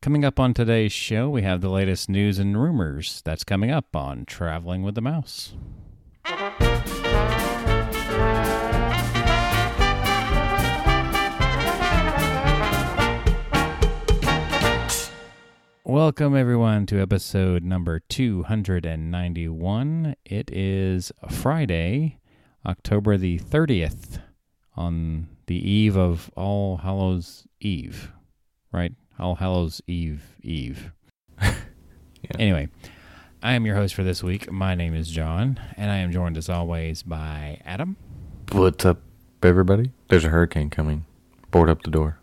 Coming up on today's show, we have the latest news and rumors. That's coming up on Traveling with the Mouse. Welcome, everyone, to episode number 291. It is Friday, October the 30th, on the eve of All Hallows Eve, right? All Hallows Eve. Yeah. Anyway, I am your host for this week. My name is John, and I am joined as always by Adam. What's up, everybody? There's a hurricane coming. Board up the door.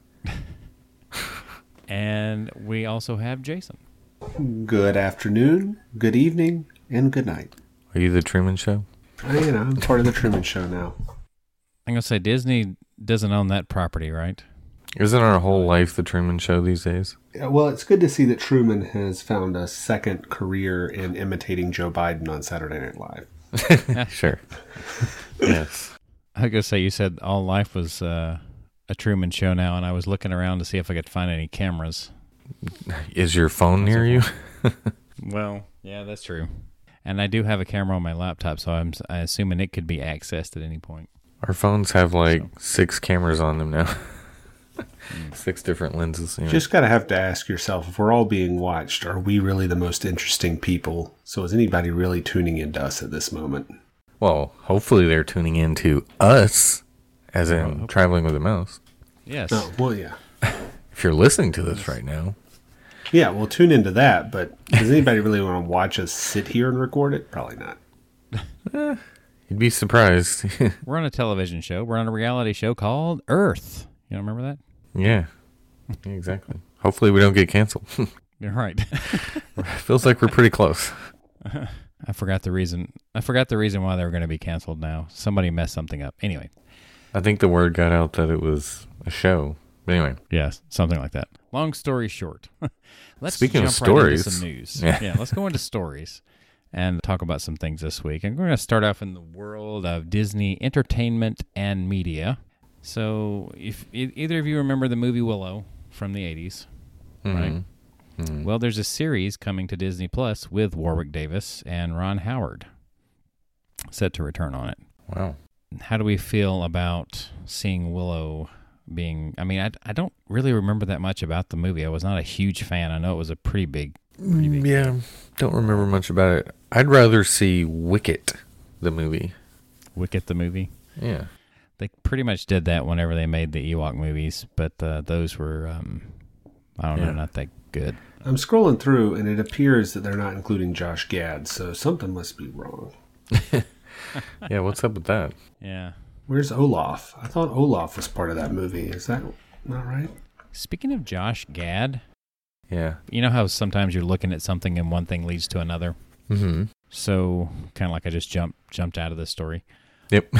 And we also have Jason. Good afternoon, good evening, and good night. Are you the Truman Show? I'm part of the Truman Show now. I'm going to say Disney doesn't own that property, right? Isn't our whole life the Truman Show these days? Yeah, well, it's good to see that Truman has found a second career in imitating Joe Biden on Saturday Night Live. Sure. Yes. I was going to say, you said all life was a Truman Show now, and I was looking around to see if I could find any cameras. Is your phone near you? Well, yeah, that's true. And I do have a camera on my laptop, so I'm assuming it could be accessed at any point. Our phones have like 6 cameras on them now. 6 different lenses. You just have to ask yourself, if we're all being watched, are we really the most interesting people? So is anybody really tuning into us at this moment? Well, hopefully they're tuning into us, as in Traveling with the Mouse. Yes. Oh, well, yeah. If you're listening to this right now. Yeah, we'll tune into that, but does anybody really want to watch us sit here and record it? Probably not. You'd be surprised. We're on a television show. We're on a reality show called Earth. You don't remember that? Yeah, exactly. Hopefully we don't get canceled. You're right. Feels like we're pretty close. I forgot the reason why they were going to be canceled now. Somebody messed something up. Anyway. I think the word got out that it was a show. But anyway. Yes, something like that. Long story short. Let's Speaking jump of stories. right into some news. Yeah, let's go into stories and talk about some things this week. And we're going to start off in the world of Disney entertainment and media. So if either of you remember the movie Willow from the 80s, right? Mm-hmm. Well, there's a series coming to Disney Plus with Warwick Davis and Ron Howard set to return on it. Wow. How do we feel about seeing Willow being... I mean, I don't really remember that much about the movie. I was not a huge fan. I know it was a pretty big yeah, don't remember much about it. I'd rather see Wicket, the movie. Wicket, the movie? Yeah. They pretty much did that whenever they made the Ewok movies, but those were, I don't know, not that good. I'm scrolling through, and it appears that they're not including Josh Gad, so something must be wrong. Yeah, what's up with that? Yeah. Where's Olaf? I thought Olaf was part of that movie. Is that not right? Speaking of Josh Gad, yeah, you know how sometimes you're looking at something and one thing leads to another? Mm-hmm. So, kind of like I just jumped out of this story. Yep.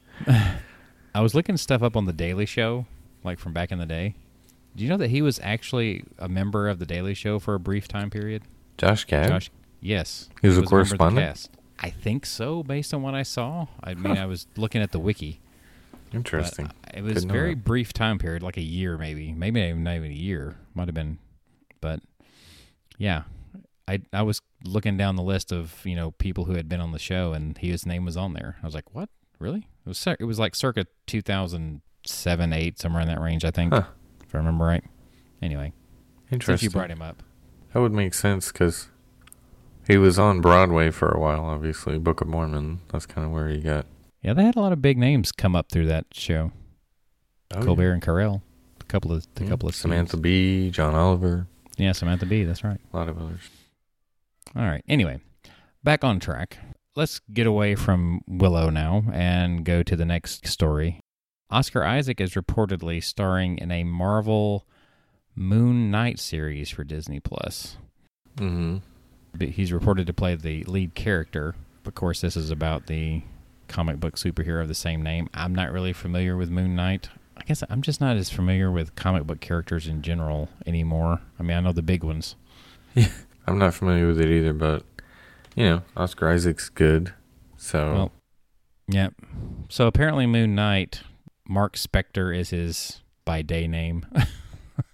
I was looking stuff up on The Daily Show, like from back in the day. Do you know that he was actually a member of The Daily Show for a brief time period? Josh Gad? Yes. He was a correspondent? I think so, based on what I saw. I mean, I was looking at the wiki. Interesting. It was a very brief time period, like a year maybe. Maybe not even a year. Might have been. But, yeah. I was looking down the list of, people who had been on the show, and his name was on there. I was like, what? Really? It was like circa 2007, 8, somewhere in that range, I think, if I remember right. Anyway, interesting. Since you brought him up. That would make sense, because he was on Broadway for a while, obviously. Book of Mormon, that's kind of where he got. Yeah, they had a lot of big names come up through that show. Colbert and Carell, a couple of Samantha Bee, John Oliver. Yeah, Samantha Bee, that's right. A lot of others. All right, anyway, back on track. Let's get away from Willow now and go to the next story. Oscar Isaac is reportedly starring in a Marvel Moon Knight series for Disney+. Mm-hmm. But he's reported to play the lead character. Of course, this is about the comic book superhero of the same name. I'm not really familiar with Moon Knight. I guess I'm just not as familiar with comic book characters in general anymore. I mean, I know the big ones. Yeah, I'm not familiar with it either, but... Oscar Isaac's good, so... Well, yeah. So apparently Moon Knight, Mark Spector is his by-day name.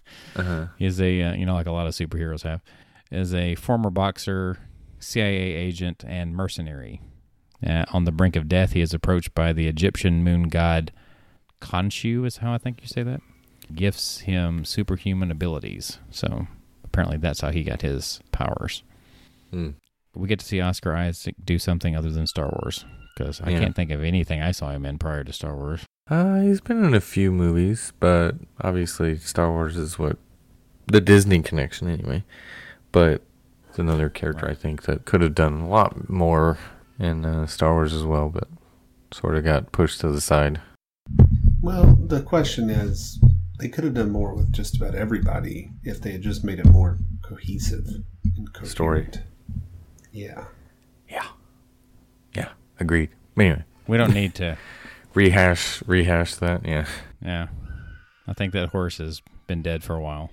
Uh-huh. He is a, like a lot of superheroes have, is a former boxer, CIA agent, and mercenary. On the brink of death, he is approached by the Egyptian moon god Khonshu, is how I think you say that. Gifts him superhuman abilities. So apparently that's how he got his powers. We get to see Oscar Isaac do something other than Star Wars, because I can't think of anything I saw him in prior to Star Wars. He's been in a few movies, but obviously Star Wars is what the Disney connection anyway. But it's another character I think that could have done a lot more in Star Wars as well, but sort of got pushed to the side. Well, the question is, they could have done more with just about everybody if they had just made it more cohesive and coherent. Story. Yeah. Yeah, agreed. Anyway, We don't need to. rehash that, yeah. Yeah. I think that horse has been dead for a while.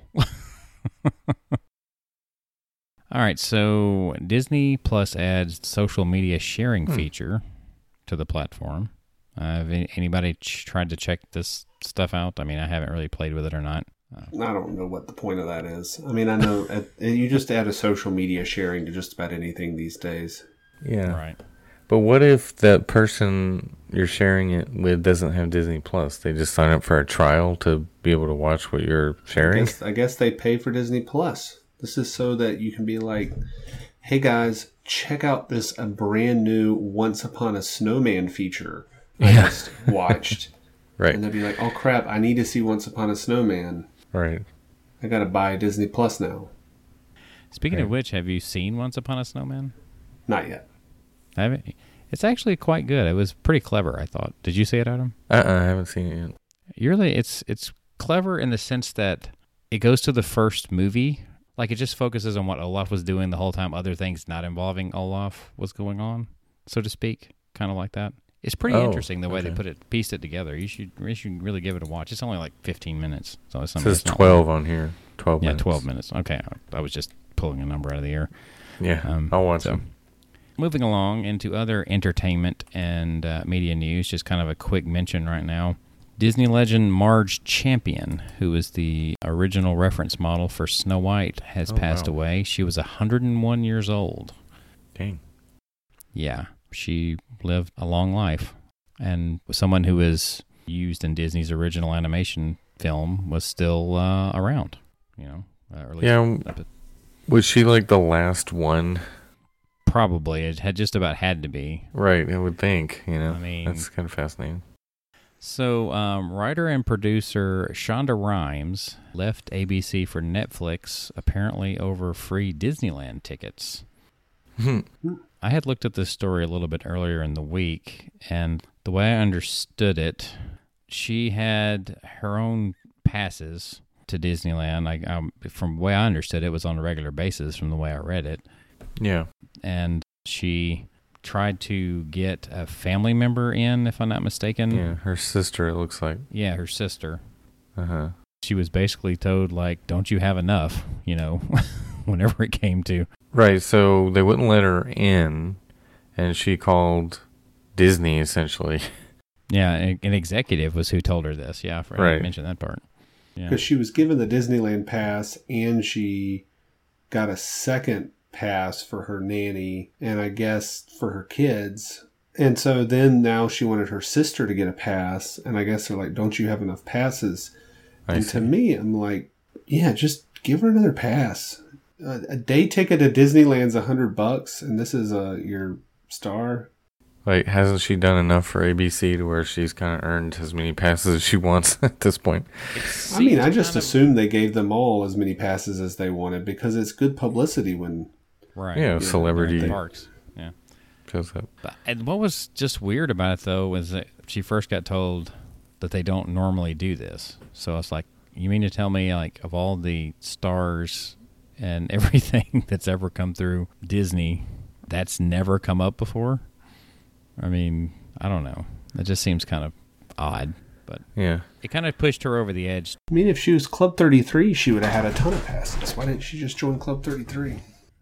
All right, so Disney Plus adds social media sharing feature to the platform. Have anybody tried to check this stuff out? I mean, I haven't really played with it or not. I don't know what the point of that is. I mean, I know you just add a social media sharing to just about anything these days. Yeah. Right. But what if that person you're sharing it with doesn't have Disney Plus? They just sign up for a trial to be able to watch what you're sharing? I guess they pay for Disney Plus. This is so that you can be like, hey guys, check out this brand new Once Upon a Snowman feature I just watched. Right. And they'll be like, oh crap, I need to see Once Upon a Snowman. Right. I gotta buy Disney Plus now. Speaking of which, have you seen Once Upon a Snowman? Not yet. Haven't? It's actually quite good. It was pretty clever, I thought. Did you see it, Adam? I haven't seen it yet. It's clever in the sense that it goes to the first movie. Like, it just focuses on what Olaf was doing the whole time. Other things not involving Olaf was going on, so to speak. Kind of like that. It's pretty interesting the way they pieced it together. You should really give it a watch. It's only like 15 minutes. So it says 12 on here. 12 minutes. Yeah, 12 minutes. Okay. I was just pulling a number out of the air. Yeah, I'll watch them. Moving along into other entertainment and media news, just kind of a quick mention right now. Disney legend Marge Champion, who was the original reference model for Snow White, has passed away. She was 101 years old. Dang. Yeah, she lived a long life. And someone who was used in Disney's original animation film was still around, or at least was she like the last one? Probably. It had just about had to be. Right, I would think, I mean, that's kind of fascinating. So, writer and producer Shonda Rhimes left ABC for Netflix, apparently over free Disneyland tickets. I had looked at this story a little bit earlier in the week, and the way I understood it, she had her own passes to Disneyland. From the way I understood it, was on a regular basis from the way I read it. Yeah. And she tried to get a family member in, if I'm not mistaken. Yeah, her sister, it looks like. Yeah, her sister. Uh-huh. She was basically told, like, don't you have enough, whenever it came to. Right, so they wouldn't let her in, and she called Disney, essentially. Yeah, an executive was who told her this. Yeah, I forgot to mention that part. Because she was given the Disneyland pass, and she got a second pass for her nanny, and I guess for her kids. And so then now she wanted her sister to get a pass, and I guess they're like, don't you have enough passes? And to me, I'm like, yeah, just give her another pass. A day ticket to Disneyland's $100, and this is your star. Like, hasn't she done enough for ABC to where she's kind of earned as many passes as she wants at this point? I mean, I just assumed they gave them all as many passes as they wanted because it's good publicity when... Right. Yeah, celebrity parks. Yeah. Shows up. And what was just weird about it, though, was that she first got told that they don't normally do this. So it's like, you mean to tell me, like, of all the stars and everything that's ever come through Disney, that's never come up before? I mean, I don't know. It just seems kind of odd. But yeah, it kind of pushed her over the edge. I mean, if she was Club 33, she would have had a ton of passes. Why didn't she just join Club 33?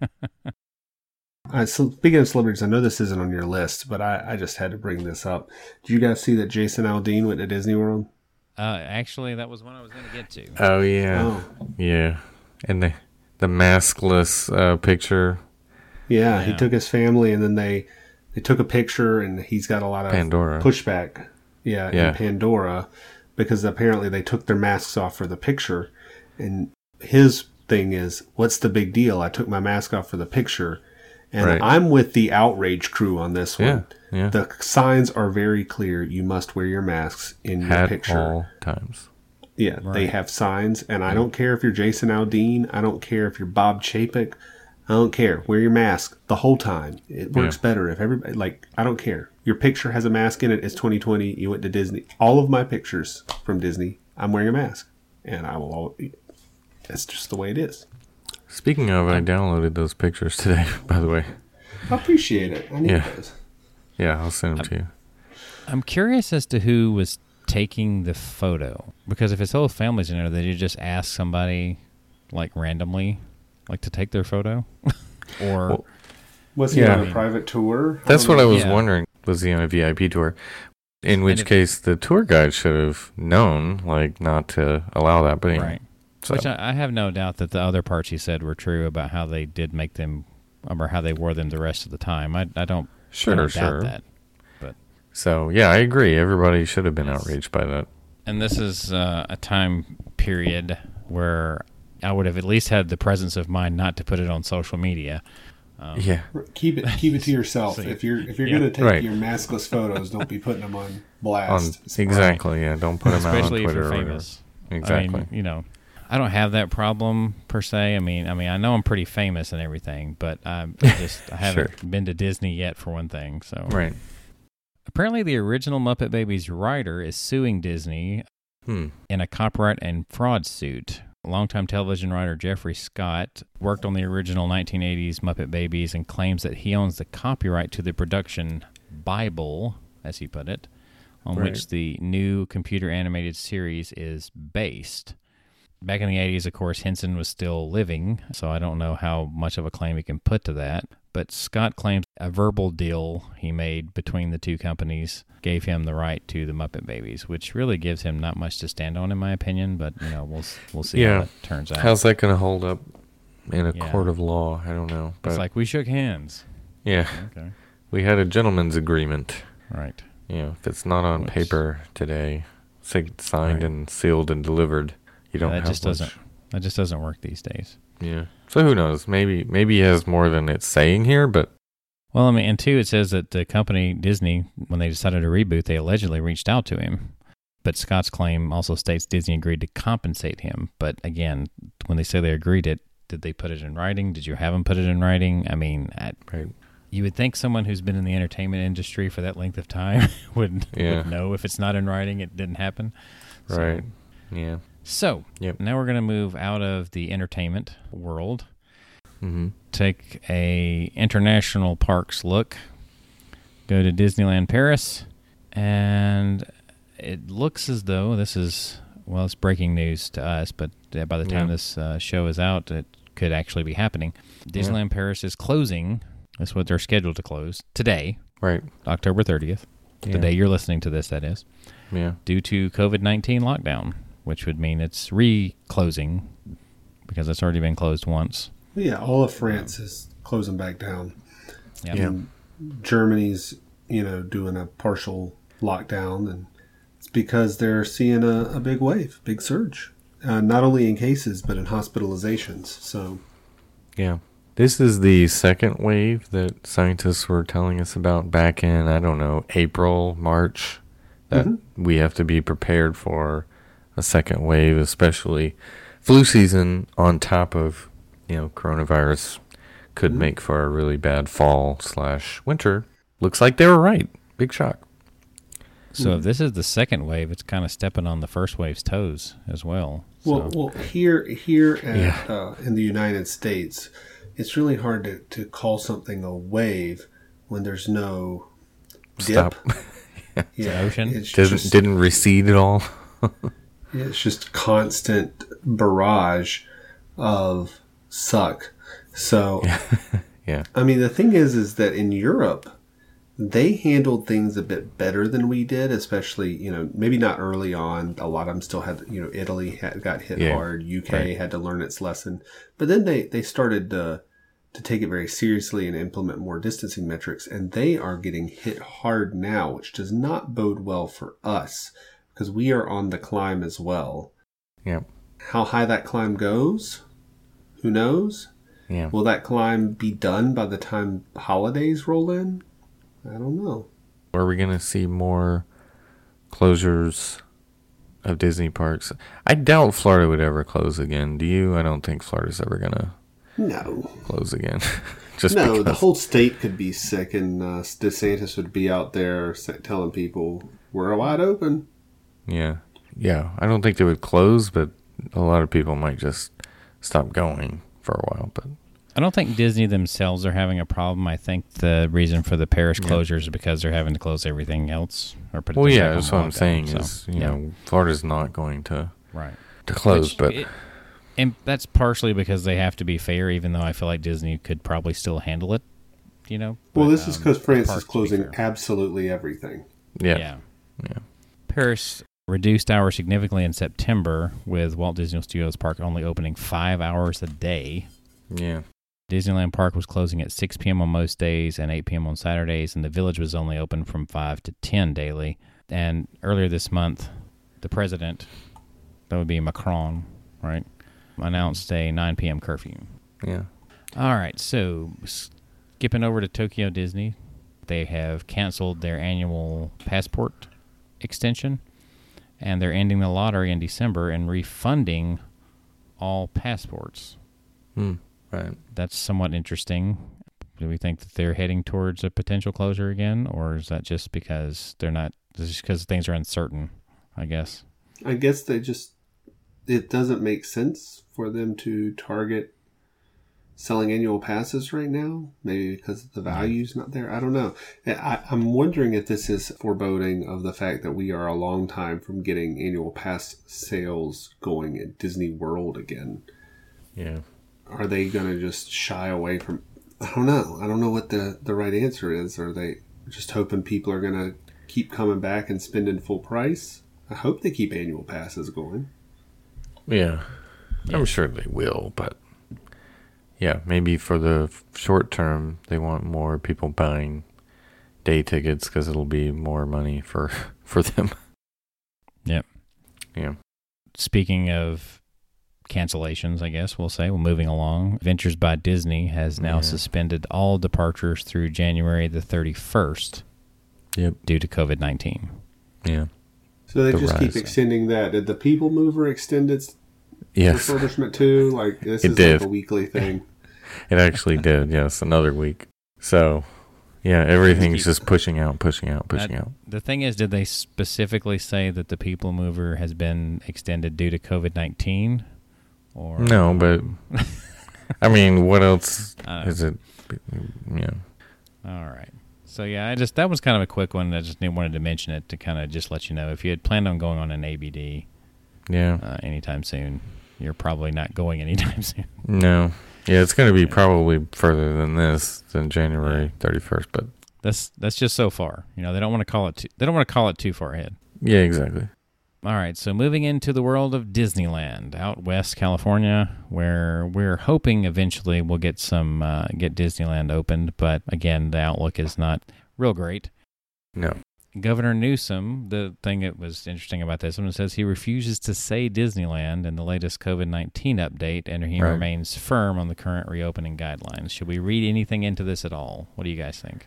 So speaking of celebrities, I know this isn't on your list, but I just had to bring this up. Did you guys see that Jason Aldean went to Disney World? Actually, that was one I was going to get to. Oh yeah, Oh, yeah, and the maskless picture. yeah. He Yeah. took his family, and then they took a picture, and he's got a lot of Pandora. pushback. Yeah, Yeah. in Pandora, because apparently they took their masks off for the picture, and his thing is, what's the big deal? I took my mask off for the picture, and Right. I'm with the outrage crew on this one. Yeah. The signs are very clear. You must wear your masks in your At picture. all times. Yeah, they Right. have signs, and I don't care if you're Jason Aldean. I don't care if you're Bob Chapek. I don't care. Wear your mask the whole time. It works better if everybody, like, I don't care. Your picture has a mask in it. It's 2020. You went to Disney. All of my pictures from Disney, I'm wearing a mask. And I will always, that's just the way it is. Speaking of, I downloaded those pictures today. By the way, I appreciate it. I need Yeah. those. yeah, I'll send them to you. I'm curious as to who was taking the photo, because if his whole family's in there, did you just ask somebody, like randomly, like to take their photo, or Well, Was he Yeah. on a private tour? That's what I was Yeah. wondering. Was he on a VIP tour? In which if- case, the tour guide should have known, like, not to allow that. But anyway, right? so, Which I have no doubt that the other parts he said were true about how they did make them, or how they wore them the rest of the time. I don't sure, I don't sure. doubt that. So yeah, I agree. Everybody should have been outraged by that. And this is a time period where I would have at least had the presence of mind not to put it on social media. Yeah, Keep it to yourself. See. If you're Yeah. going to take Right. your maskless photos, don't be putting them on on blast. It's exactly. Yeah, don't put them out on Especially if Twitter you're or whatever. famous. Exactly. I mean, I don't have that problem per se. I mean, I know I'm pretty famous and everything, but I haven't been to Disney yet, for one thing. So Right. apparently, the original Muppet Babies writer is suing Disney Hmm. in a copyright and fraud suit. Longtime television writer Jeffrey Scott worked on the original 1980s Muppet Babies and claims that he owns the copyright to the production Bible, as he put it, on Right. which the new computer animated series is based. Back in the 80s, of course, Henson was still living, so I don't know how much of a claim he can put to that. But Scott claims a verbal deal he made between the two companies gave him the right to the Muppet Babies, which really gives him not much to stand on, in my opinion. But we'll see Yeah. how that turns out. How's that going to hold up in a Yeah. court of law? I don't know. But It's like we shook hands. yeah, Okay, we had a gentleman's agreement. right. If it's not on Which- paper today, signed Right. and sealed and delivered, you don't that have just much. doesn't work these days. Yeah. So who knows? Maybe he has more than it's saying here, but Well, I mean, and two, it says that the company, Disney, when they decided to reboot, they allegedly reached out to him. But Scott's claim also states Disney agreed to compensate him. But again, when they say they agreed it, did they put it in writing? Did you have them put it in writing? I mean, right. you would think someone who's been in the entertainment industry for that length of time would know if it's not in writing, it didn't happen. So- Right. Yeah. So, Yep. now we're going to move out of the entertainment world, Mm-hmm. take a international parks look, go to Disneyland Paris, and it looks as though this is, well, it's breaking news to us, but by the time Yeah. this show is out, it could actually be happening. Disneyland Paris is closing. That's what they're scheduled to close today, Right. October 30th, Yeah. the day you're listening to this, that is, Yeah. due to COVID-19 lockdown, which would mean it's re-closing because it's already been closed once. Yeah, all of France is closing back down. Yep. Yeah. And Germany's, doing a partial lockdown, and it's because they're seeing a big wave, big surge, not only in cases but in hospitalizations. So, Yeah. This is the second wave that scientists were telling us about back in, I don't know, April, March, that we have to be prepared for a second wave, especially flu season on top of, coronavirus could make for a really bad fall/winter. Looks like they were right. Big shock. So if this is the second wave, it's kind of stepping on the first wave's toes as well. So, well, here at, Yeah. in the United States, it's really hard to call something a wave when there's no dip. Stop. Yeah, ocean? It's just, Didn't recede at all. it's just constant barrage of suck. So, Yeah. I mean, the thing is that in Europe, they handled things a bit better than we did, especially, maybe not early on. A lot of them still had, Italy got hit hard. UK had to learn its lesson. But then they started to take it very seriously and implement more distancing metrics. And they are getting hit hard now, which does not bode well for us because we are on the climb as well. Yeah. How high that climb goes, who knows? Yeah. Will that climb be done by the time holidays roll in? I don't know. Are we going to see more closures of Disney parks? I doubt Florida would ever close again. Do you? I don't think Florida's ever going to close again. The whole state could be sick, and DeSantis would be out there telling people, we're wide open. Yeah. Yeah. I don't think they would close, but a lot of people might just stop going for a while. But I don't think Disney themselves are having a problem. I think the reason for the Paris closures is because they're having to close everything else. Or put it that's what I'm saying. Florida's not going to close, and that's partially because they have to be fair. Even though I feel like Disney could probably still handle it. Well, this is because France is closing absolutely everything. Yeah. Paris reduced hours significantly in September, with Walt Disney Studios Park only opening 5 hours a day. Yeah. Disneyland Park was closing at 6 p.m. on most days and 8 p.m. on Saturdays, and the Village was only open from 5 to 10 daily. And earlier this month, the president, that would be Macron, right, announced a 9 p.m. curfew. Yeah. All right, so skipping over to Tokyo Disney, they have canceled their annual passport extension, and they're ending the lottery in December and refunding all passports. Right. That's somewhat interesting. Do we think that they're heading towards a potential closure again, or is that just because they're not? Just because things are uncertain, I guess. I guess it doesn't make sense for them to target selling annual passes right now. Maybe because the value's not there. I don't know. I'm wondering if this is foreboding of the fact that we are a long time from getting annual pass sales going at Disney World again. Yeah. Are they going to just shy away from... I don't know. I don't know what the right answer is. Are they just hoping people are going to keep coming back and spending full price? I hope they keep annual passes going. Yeah. I'm sure they will, but... Yeah, maybe for the short term, they want more people buying day tickets because it'll be more money for them. Yep. Yeah. Speaking of cancellations, I guess we'll say. Well, moving along, Adventures by Disney has now suspended all departures through January the 31st. Yep. Due to COVID-19. Yeah. So they just keep extending that. Did the People Mover extend its refurbishment too? Like this is like a weekly thing. It actually did. Yes, another week. So, yeah, everything's just pushing out. The thing is, did they specifically say that the People Mover has been extended due to COVID-19? Or no, but I mean, what else is it? Yeah. All right. So yeah, that was kind of a quick one. I just wanted to mention it to kind of just let you know if you had planned on going on an ABD, anytime soon, you're probably not going anytime soon. No. Yeah, it's going to be probably further than January 31st, but that's just so far. They don't want to call it. They don't want to call it too far ahead. Yeah, exactly. All right, so moving into the world of Disneyland, out west California, where we're hoping eventually we'll get get Disneyland opened, but again, the outlook is not real great. No. Governor Newsom, the thing that was interesting about this one, says he refuses to say Disneyland in the latest COVID-19 update, and he remains firm on the current reopening guidelines. Should we read anything into this at all? What do you guys think?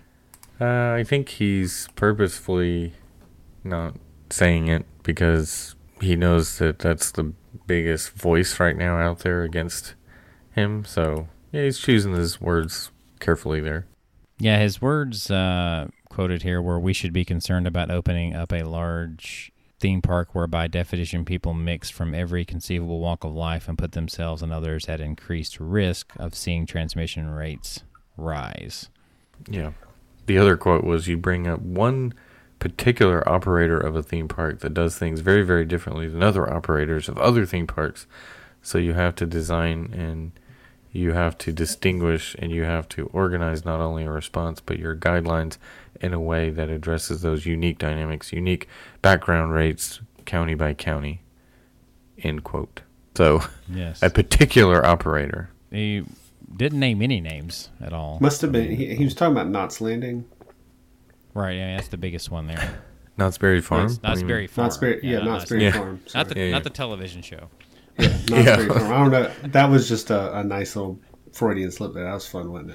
I think he's purposefully not saying it because he knows that that's the biggest voice right now out there against him. So yeah, he's choosing his words carefully there. Yeah, his words quoted here were, "We should be concerned about opening up a large theme park where by definition people mix from every conceivable walk of life and put themselves and others at increased risk of seeing transmission rates rise." Yeah. The other quote was, "You bring up one particular operator of a theme park that does things very, very differently than other operators of other theme parks. So you have to design and, You have to distinguish and you have to organize not only a response, but your guidelines in a way that addresses those unique dynamics, unique background rates, county by county, end quote. So, Yes. a particular operator. He didn't name any names at all. Must have been. He was talking about Knott's Landing. Right, yeah, that's the biggest one there. Knott's Berry Farm? Knott's Berry Farm. Knott's Berry, yeah, Knott's Berry Yeah. Farm. Not Sorry. the television show. Yeah, Knott's Yeah. Berry Farm. I don't know. That was just a nice little Freudian slip there. That was fun, wasn't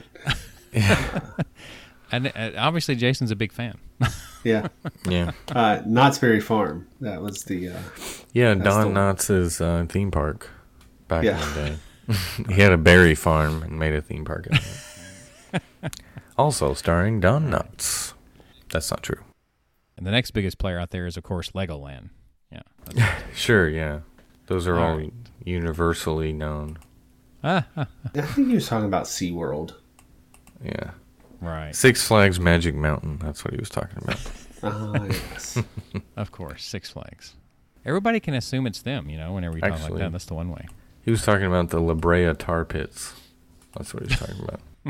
it? And obviously Jason's a big fan. Yeah. Yeah. Knott's Berry Farm. That was the. Yeah, That's Don the- Knotts' theme park back Yeah. in the day. He had a berry farm and made a theme park out of it. Also starring Don Knotts. That's not true. And the next biggest player out there is, of course, Legoland. Yeah. that's- Sure, yeah. Those are all Alright. universally known. I think he was talking about SeaWorld. Yeah. right. Six Flags Magic Mountain. That's what he was talking about. Yes. Of course, Six Flags. Everybody can assume it's them, whenever you talk like Actually- that. That's the one way. He was talking about the La Brea Tar Pits. That's what he was talking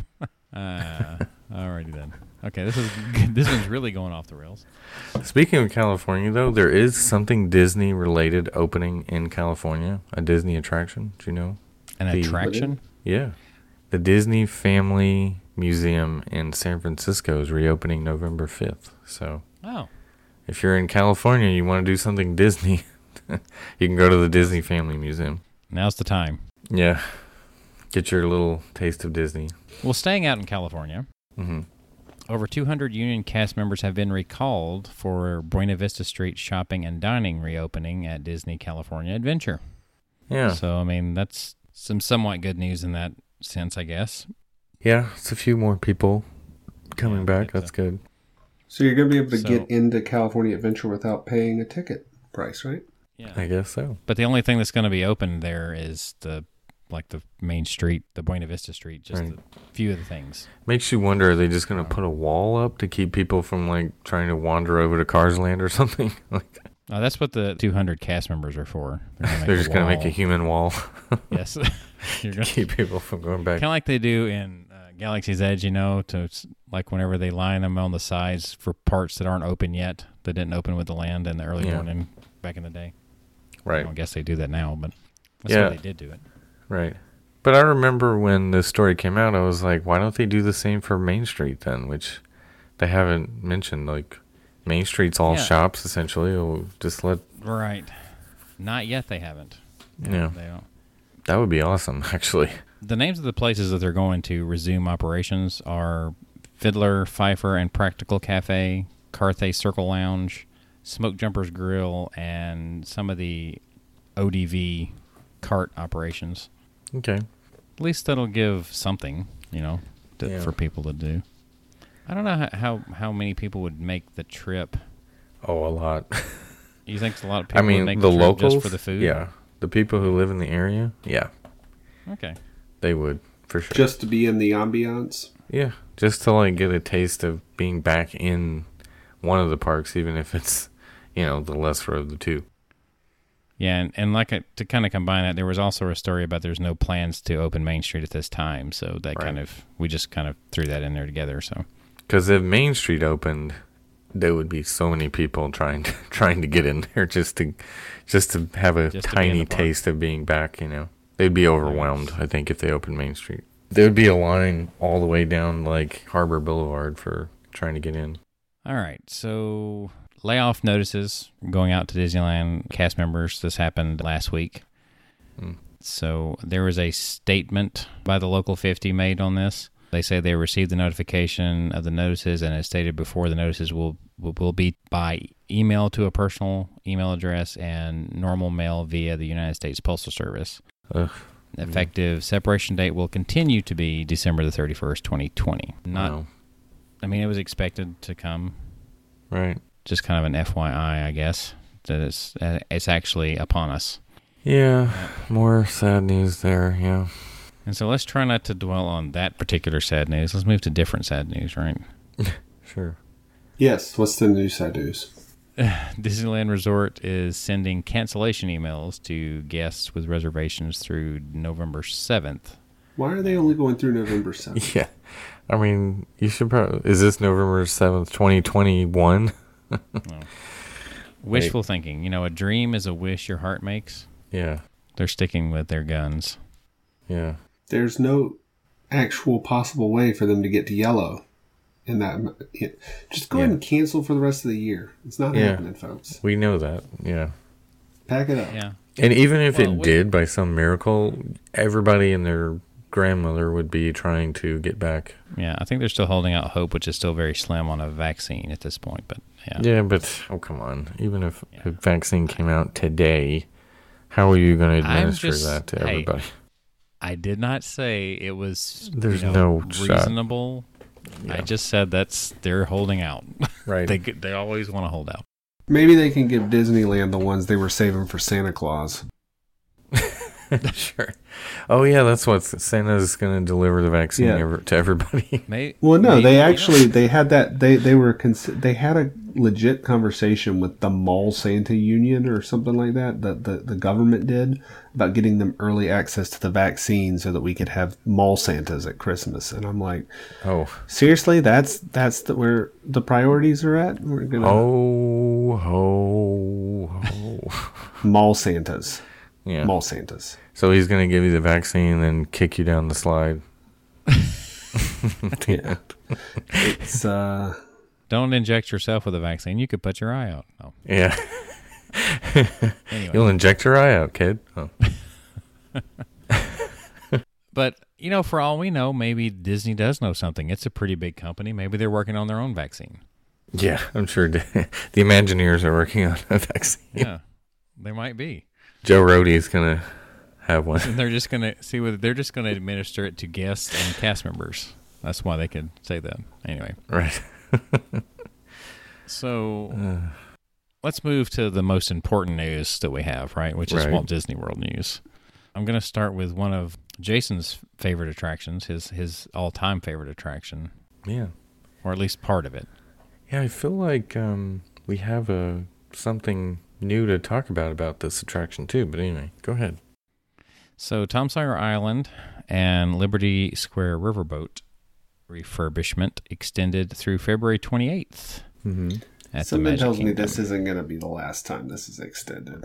about. Alrighty then. Okay, this one's really going off the rails. Speaking of California, though, there is something Disney related opening in California. A Disney attraction. Do you know? An The- attraction? Yeah. The Disney Family Museum in San Francisco is reopening November 5th. So Oh. if you're in California and you want to do something Disney, you can go to the Disney Family Museum. Now's the time. Yeah. Get your little taste of Disney. Well, staying out in California, Hmm. over 200 union cast members have been recalled for Buena Vista Street shopping and dining reopening at Disney California Adventure. Yeah. So, I mean, that's some somewhat good news in that sense, I guess. Yeah, it's a few more people coming I back. think so. That's good. So you're going to be able to So- get into California Adventure without paying a ticket price, right? Yeah. I guess so. But the only thing that's going to be open there is the main street, the Buena Vista Street, just Right. a few of the things. Makes you wonder, are they just going to put a wall up to keep people from, like, trying to wander over to Cars Land or something? Like, That's what the 200 cast members are for. they're just going to make a human wall Yes. You're to gonna, keep people from going back. kind of like they do in Galaxy's Edge, like whenever they line them on the sides for parts that aren't open yet, that didn't open with the land in the early Yeah. morning back in the day. I Right, don't guess they do that now, but that's Yeah. why they did do it. right. But I remember when this story came out, I was like, why don't they do the same for Main Street then? Which they haven't mentioned. Like, Main Street's all Yeah. shops, essentially. We'll just let, Right. Not yet, they haven't. Yeah. They don't. that would be awesome, actually. The names of the places that they're going to resume operations are Fiddler, Pfeiffer, and Practical Cafe, Carthay Circle Lounge, Smoke Jumpers Grill, and some of the ODV cart operations. Okay. At least that'll give something, Yeah. for people to do. I don't know how many people would make the trip. Oh, a lot. You think a lot of people I mean, would make the the trip locals, just for the food? yeah. The people who live in the area, yeah, Okay. they would, for sure. Just to be in the ambiance. Yeah, just to like get a taste of being back in one of the parks, even if it's, the lesser of the two. Yeah, and to kind of combine that, there was also a story about there's no plans to open Main Street at this time, so that Right. we just kind of threw that in there together. So Because if Main Street opened, there would be so many people trying to get in there just to have a Just to be in tiny the park. taste of being back. They'd be overwhelmed. I think if they opened Main Street, there would be a line all the way down like Harbor Boulevard for trying to get in. all right, so layoff notices going out to Disneyland cast members. This happened last week. Mm. So there was a statement by the Local 50 made on this. They say they received the notification of the notices, and as stated before, the notices will be by email to a personal email address and normal mail via the United States Postal Service. Ugh. Effective separation date will continue to be December the 31st, 2020. Wow. I mean, it was expected to come. Right. Just kind of an FYI, I guess, that it's actually upon us. Yeah. More sad news there. Yeah. And so let's try not to dwell on that particular sad news. Let's move to different sad news, right? Sure. Yes. What's the new side news? Disneyland Resort is sending cancellation emails to guests with reservations through November 7th. Why are they only going through November 7th? Yeah. I mean, you should probably... Is this November 7th, 2021? Wishful thinking. You know, a dream is a wish your heart makes. Yeah. They're sticking with their guns. Yeah. There's no actual possible way for them to get to yellow. And that, just go ahead and cancel for the rest of the year. It's not happening, folks. We know that. Yeah. Pack it up. Yeah. And even if it did by some miracle, everybody and their grandmother would be trying to get back. Yeah, I think they're still holding out hope, which is still very slim on a vaccine at this point. But yeah. Yeah, but come on. Even if a vaccine came out today, how are you going to administer that to everybody? I did not say it was There's no reasonable. Yeah. I just said they're holding out. Right. They always want to hold out. Maybe they can give Disneyland the ones they were saving for Santa Claus. Sure. Oh yeah, that's what Santa's going to deliver the vaccine to everybody. They actually they had that they had a legit conversation with the Mall Santa Union or something like that. The government did about getting them early access to the vaccine so that we could have mall Santas at Christmas. And I'm like, oh, seriously, that's where the priorities are at. We're gonna mall Santas. Yeah. Mall Santas. So he's going to give you the vaccine and then kick you down the slide. Yeah. It's Don't inject yourself with a vaccine. You could put your eye out. No. Yeah. Anyway. You'll inject your eye out, kid. Oh. But, for all we know, maybe Disney does know something. It's a pretty big company. Maybe they're working on their own vaccine. Yeah, I'm sure the Imagineers are working on a vaccine. Yeah, they might be. Joe Rohde is going to have one. And they're just going to they're just going to administer it to guests and cast members. That's why they could say that. Anyway. Right. So let's move to the most important news that we have, right? Which is Walt Disney World news. I'm going to start with one of Jason's favorite attractions, his all-time favorite attraction. Yeah. Or at least part of it. Yeah, I feel like we have something new to talk about this attraction too, but anyway, go ahead. So Tom Sawyer Island and Liberty Square Riverboat refurbishment extended through February 28th. Mm-hmm. Something tells me this isn't going to be the last time this is extended.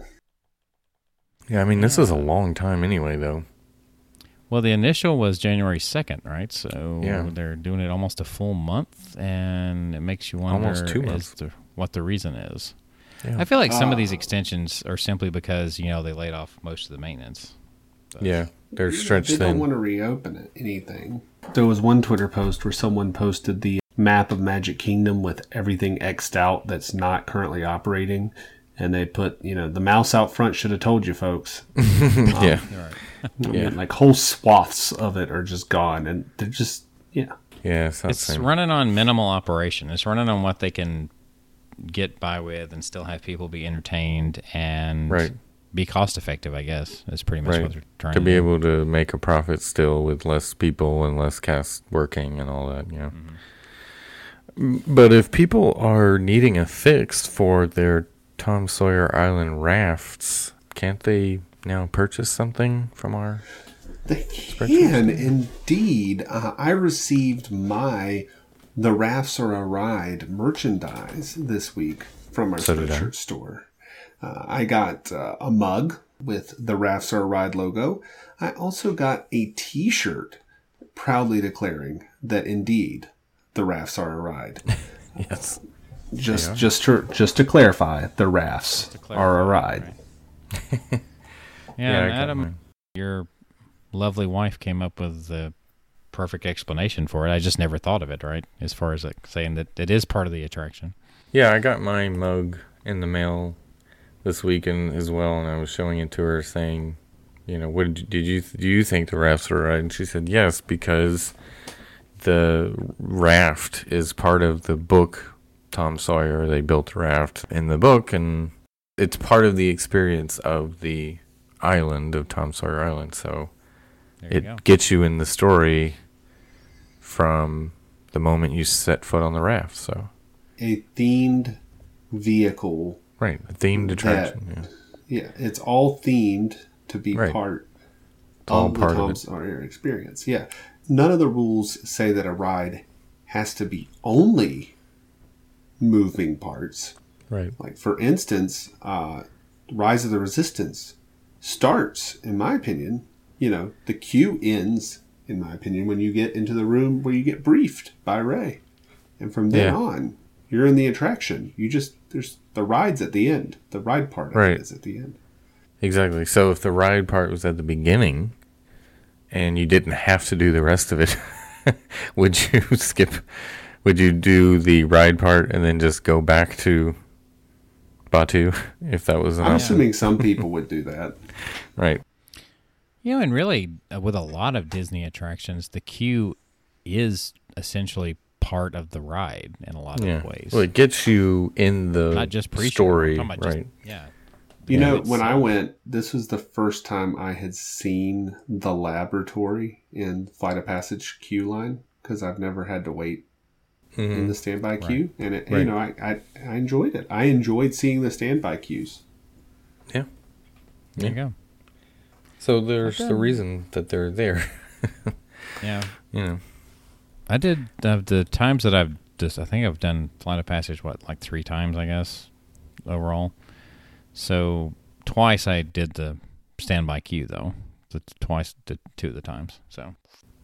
Yeah, I mean, this is a long time anyway, though. Well, the initial was January 2nd, right? So they're doing it almost a full month, and it makes you wonder almost 2 months. as to what the reason is. Yeah. I feel like some of these extensions are simply because, they laid off most of the maintenance. But yeah, they're stretched thin. They don't want to reopen anything. There was one Twitter post where someone posted the map of Magic Kingdom with everything X'd out that's not currently operating. And they put, the mouse out front should have told you, folks. Yeah. I mean, like whole swaths of it are just gone. And they're just, Yeah, it's running on minimal operation. It's running on what they can get by with and still have people be entertained and be cost effective, I guess. That's pretty much what they're trying to do. To be able to make a profit still with less people and less cast working and all that, yeah. Mm-hmm. But if people are needing a fix for their Tom Sawyer Island rafts, can't they now purchase something from our... They can, indeed. I received my The Rafts Are a Ride merchandise this week from our sweatshirt store. I got a mug with the Rafts Are a Ride logo. I also got a t-shirt proudly declaring that indeed the Rafts are a ride. Yes. Just to clarify, the rafts are a ride. Right. And Adam, your lovely wife came up with the perfect explanation for it. I just never thought of it, right? As far as like saying that it is part of the attraction. Yeah, I got my mug in the mail this weekend as well, and I was showing it to her, saying, what do you think the rafts are right? And she said yes, because the raft is part of the book Tom Sawyer. They built a raft in the book, and it's part of the experience of the island of Tom Sawyer Island. So it gets you in the story from the moment you set foot on the raft. So a themed vehicle, right? A themed attraction. Yeah, it's all themed to be part all of the part of Tom Sawyer experience. Yeah. None of the rules say that a ride has to be only moving parts. Right. Like, for instance, Rise of the Resistance starts, in my opinion, the queue ends, in my opinion, when you get into the room where you get briefed by Rey. And from then on, you're in the attraction. There's the rides at the end. The ride part of it is at the end. Exactly. So if the ride part was at the beginning and you didn't have to do the rest of it, would you do the ride part and then just go back to Batuu if that was an I'm option? assuming some people would do that. Right. And really, with a lot of Disney attractions, the queue is essentially part of the ride in a lot of ways. Well, it gets you in the Not just pre-show, story, I'm talking about right? When I went, this was the first time I had seen the laboratory in Flight of Passage queue line, because I've never had to wait in the standby queue, and I enjoyed it. I enjoyed seeing the standby queues. Yeah. There you go. So there's the reason that they're there. Yeah. I did the times that I think I've done Flight of Passage, like 3 times, I guess, overall. So twice I did the standby queue, though. So twice, 2 of the times. So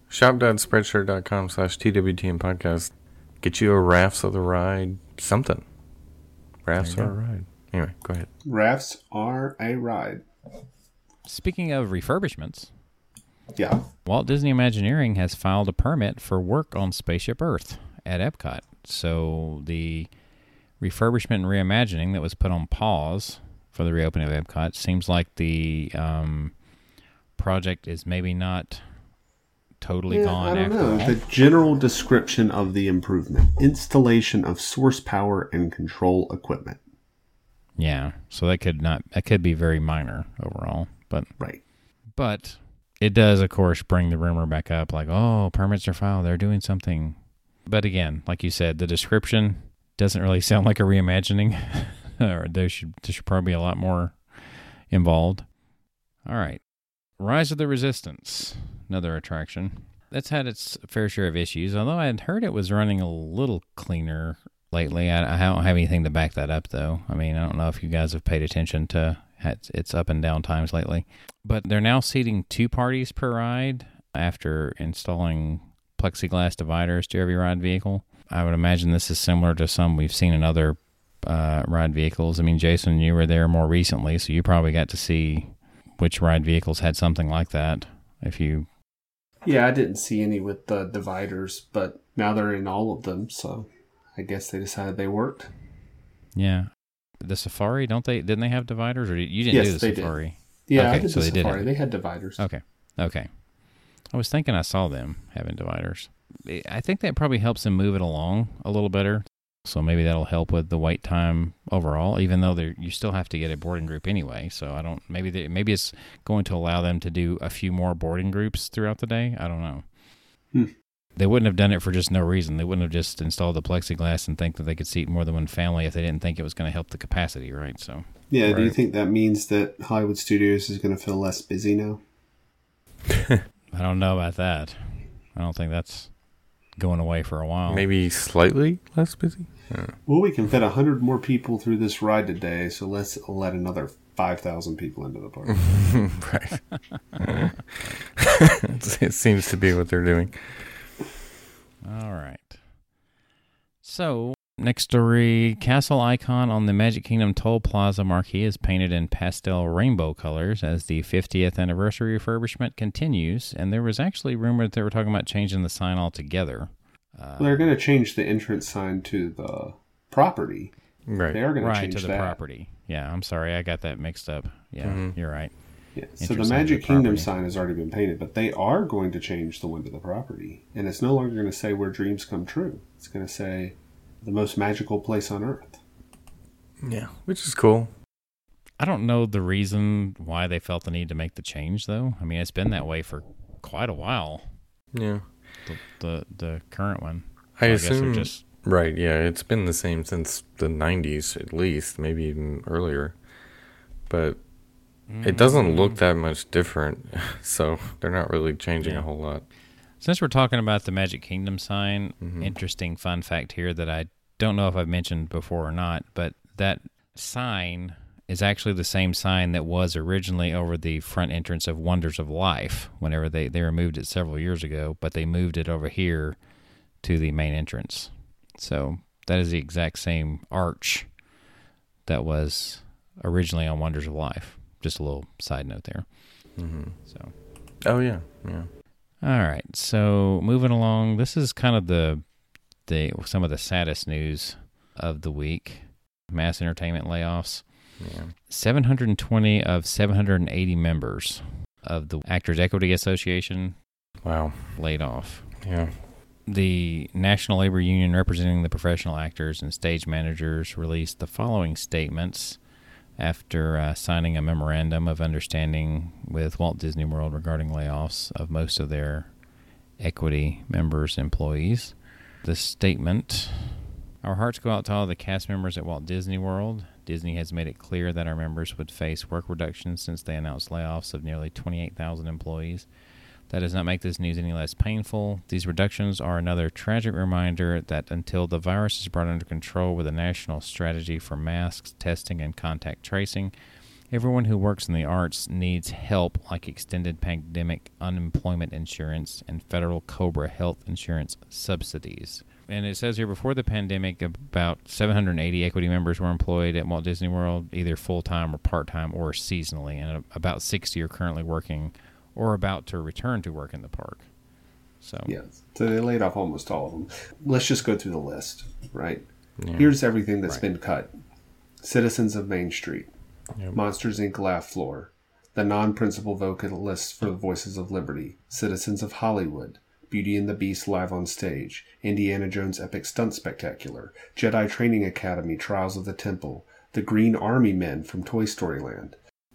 shop.spreadshirt.com/TWTM podcast. Get you a Rafts of the Ride something. Rafts are a ride. Anyway, go ahead. Rafts are a ride. Speaking of refurbishments, Walt Disney Imagineering has filed a permit for work on Spaceship Earth at Epcot. So the refurbishment and reimagining that was put on pause for the reopening of Epcot seems like the project is maybe not totally gone. I don't know. The general description of the improvement: installation of source power and control equipment. Yeah, so that could be very minor overall, but But it does, of course, bring the rumor back up, like, oh, permits are filed, they're doing something. But again, like you said, the description doesn't really sound like a reimagining, or there should probably be a lot more involved. All right, Rise of the Resistance, another attraction that's had its fair share of issues. Although I had heard it was running a little cleaner lately. I don't have anything to back that up, though. I mean, I don't know if you guys have paid attention to its up and down times lately. But they're now seating 2 parties per ride after installing plexiglass dividers to every ride vehicle. I would imagine this is similar to some we've seen in other ride vehicles. I mean, Jason, you were there more recently, so you probably got to see which ride vehicles had something like that. Yeah, I didn't see any with the dividers, but now they're in all of them, so I guess they decided they worked. Yeah. The Safari, didn't they have dividers? Or you didn't do the Safari? Did. Yeah, okay, I did so the Safari. Did they had dividers. Okay. I was thinking I saw them having dividers. I think that probably helps them move it along a little better. So maybe that'll help with the wait time overall, even though you still have to get a boarding group anyway. So maybe it's going to allow them to do a few more boarding groups throughout the day. I don't know. They wouldn't have done it for just no reason. They wouldn't have just installed the plexiglass and think that they could seat more than one family if they didn't think it was going to help the capacity, right? So yeah, right. Do you think that means that Hollywood Studios is going to feel less busy now? I don't know about that. I don't think that's going away for a while. Maybe slightly less busy? Well, we can fit 100 more people through this ride today, so let's let another 5,000 people into the park. Right. It seems to be what they're doing. All right. So, next story, Castle Icon on the Magic Kingdom Toll Plaza marquee is painted in pastel rainbow colors as the 50th anniversary refurbishment continues, and there was actually rumor that they were talking about changing the sign altogether. Well, they're going to change the entrance sign to the property. Right. They are going to change to the property. Yeah, I'm sorry. I got that mixed up. Yeah, You're right. Yeah. So the Magic Kingdom sign has already been painted, but they are going to change the one to the property. And it's no longer going to say where dreams come true. It's going to say the most magical place on earth. Yeah, which is cool. I don't know the reason why they felt the need to make the change, though. I mean, it's been that way for quite a while. Yeah. The current one. I assume just right. Yeah, it's been the same since the 90s at least, maybe even earlier. But it doesn't look that much different, so they're not really changing a whole lot. Since we're talking about the Magic Kingdom sign, interesting fun fact here that I don't know if I've mentioned before or not, but that sign is actually the same sign that was originally over the front entrance of Wonders of Life whenever they removed it several years ago, but they moved it over here to the main entrance. So that is the exact same arch that was originally on Wonders of Life. Just a little side note there. So. Oh, yeah. All right, so moving along, this is kind of the some of the saddest news of the week. Mass entertainment layoffs. Yeah. 720 of 780 members of the Actors Equity Association laid off. Yeah. The National Labor Union representing the professional actors and stage managers released the following statements after signing a memorandum of understanding with Walt Disney World regarding layoffs of most of their equity members' employees. The statement: our hearts go out to all the cast members at Walt Disney World. Disney has made it clear that our members would face work reductions since they announced layoffs of nearly 28,000 employees. That does not make this news any less painful. These reductions are another tragic reminder that until the virus is brought under control with a national strategy for masks, testing, and contact tracing, everyone who works in the arts needs help like extended pandemic unemployment insurance and federal COBRA health insurance subsidies. And it says here, before the pandemic, about 780 equity members were employed at Walt Disney World, either full-time or part-time or seasonally, and about 60 are currently working or about to return to work in the park. So they laid off almost all of them. Let's just go through the list, right? Yeah. Here's everything that's been cut. Citizens of Main Street, Yep. Monsters, Inc. Laugh Floor, the non-principal vocalists for the Voices of Liberty, Citizens of Hollywood, Beauty and the Beast Live on Stage, Indiana Jones Epic Stunt Spectacular, Jedi Training Academy Trials of the Temple, the Green Army Men from Toy Story Land,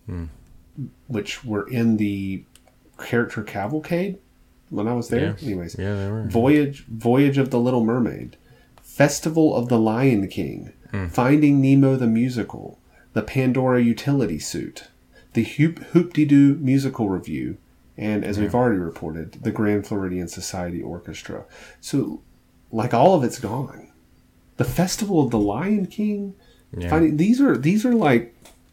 which were in the character cavalcade when I was there. Yeah. Anyways, Yeah, they were. Voyage of the Little Mermaid, Festival of the Lion King, Finding Nemo the Musical, the Pandora Utility Suit, the Hoop-De-Doo Musical Review, and as we've already reported, the Grand Floridian Society Orchestra. So, like, all of it's gone. The Festival of the Lion King, these are like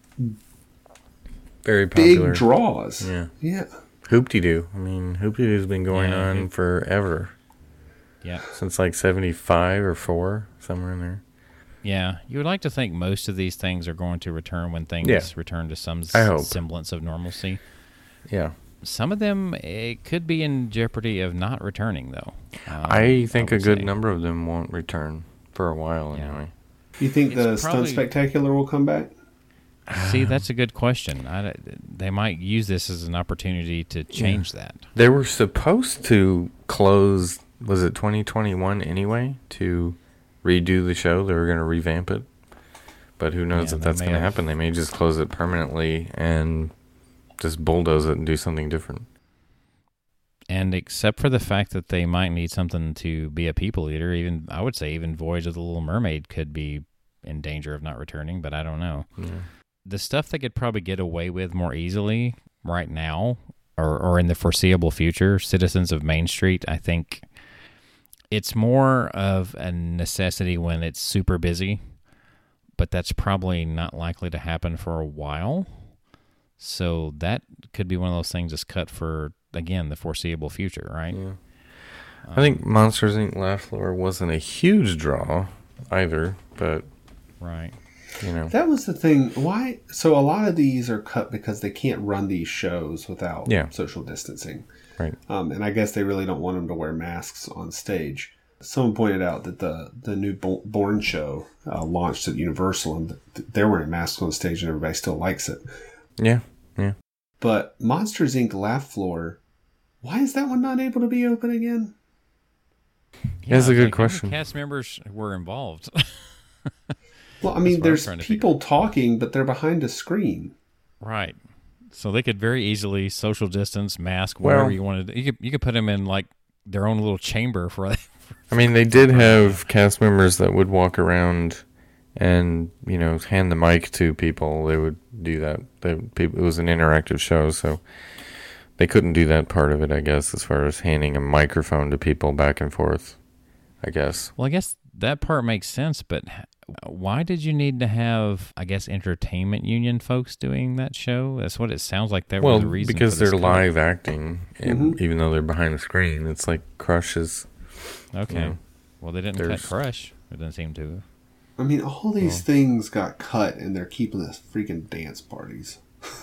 very popular. big draws. Yeah. Hoop-De-Doo. I mean, Hoop-De-Doo's been going on forever. Yeah. Since like 75 or 4, somewhere in there. Yeah. You would like to think most of these things are going to return when things return to some semblance of normalcy. Yeah. Some of them, it could be in jeopardy of not returning, though. I think a good number of them won't return for a while anyway. You think the Stunt Spectacular will come back? See, that's a good question. They might use this as an opportunity to change that. They were supposed to close, was it 2021 anyway, to redo the show? They were going to revamp it. But who knows if that's going to happen. They may just close it permanently and just bulldoze it and do something different. And except for the fact that they might need something to be a people eater, I would say even Voyage of the Little Mermaid could be in danger of not returning, but I don't know. Yeah. The stuff they could probably get away with more easily right now or in the foreseeable future, Citizens of Main Street, I think it's more of a necessity when it's super busy, but that's probably not likely to happen for a while. So that could be one of those things that's cut for, again, the foreseeable future, right? Yeah. I think Monsters, Inc. Laugh Floor wasn't a huge draw either, but... Right. You know. That was the thing. Why? So a lot of these are cut because they can't run these shows without social distancing. Right. And I guess they really don't want them to wear masks on stage. Someone pointed out that the new Bourne show launched at Universal, and they're wearing masks on stage, and everybody still likes it. Yeah, yeah. But Monsters, Inc. Laugh Floor, why is that one not able to be open again? Yeah, that's a good question. Cast members were involved. Well, I mean, there's people talking, but they're behind a screen. Right. So they could very easily social distance, mask, whatever you wanted. You could put them in like their own little chamber for. I mean, they did have cast members that would walk around and hand the mic to people. They would do that. It was an interactive show, so they couldn't do that part of it, I guess, as far as handing a microphone to people back and forth, I guess. Well, I guess that part makes sense, but why did you need to have, I guess, entertainment union folks doing that show? That's what it sounds like. That was the reason. Because for this they're cut. live acting, and even though they're behind the screen, it's like Crush is. Okay. Well, they didn't cut Crush. It doesn't seem to. I mean, all these things got cut, and they're keeping us freaking dance parties.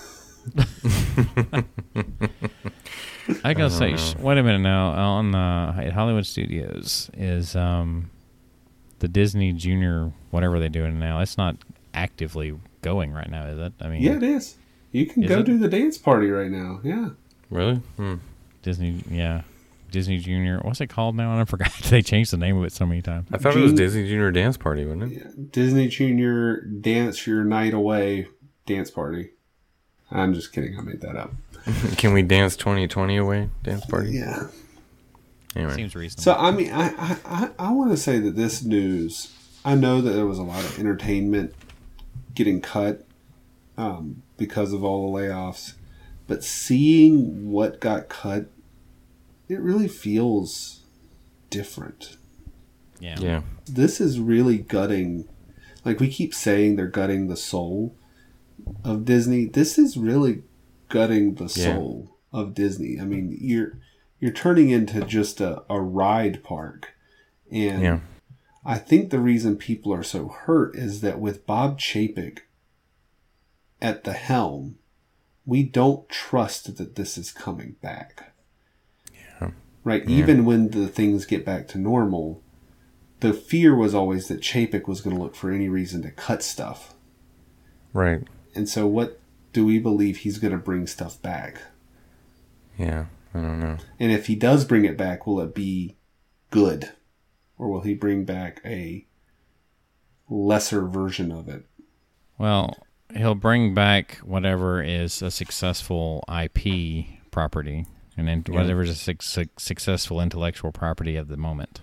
I gotta say, wait a minute now. On at Hollywood Studios is the Disney Junior, whatever they're doing now. It's not actively going right now, is it? I mean, yeah, it is. You can go do the dance party right now. Yeah. Really? Disney, yeah. Disney Junior. What's it called now? I forgot. They changed the name of it so many times. I thought it was Disney Junior Dance Party, wasn't it? Yeah. Disney Junior Dance Your Night Away Dance Party. I'm just kidding. I made that up. Can we dance 2020 away dance party? Yeah. Anyway. Seems reasonable. So, I mean, I want to say that this news, I know that there was a lot of entertainment getting cut because of all the layoffs, but seeing what got cut, it really feels different. Yeah. This is really gutting. Like, we keep saying they're gutting the soul of Disney. This is really gutting the soul of Disney. I mean, you're turning into just a ride park. And I think the reason people are so hurt is that with Bob Chapek at the helm, we don't trust that this is coming back. Right? Yeah. Even when the things get back to normal, the fear was always that Chapek was going to look for any reason to cut stuff. Right. And so what do we believe he's going to bring stuff back? Yeah, I don't know. And if he does bring it back, will it be good? Or will he bring back a lesser version of it? Well, he'll bring back whatever is a successful IP property. And then whatever is a successful intellectual property of the moment.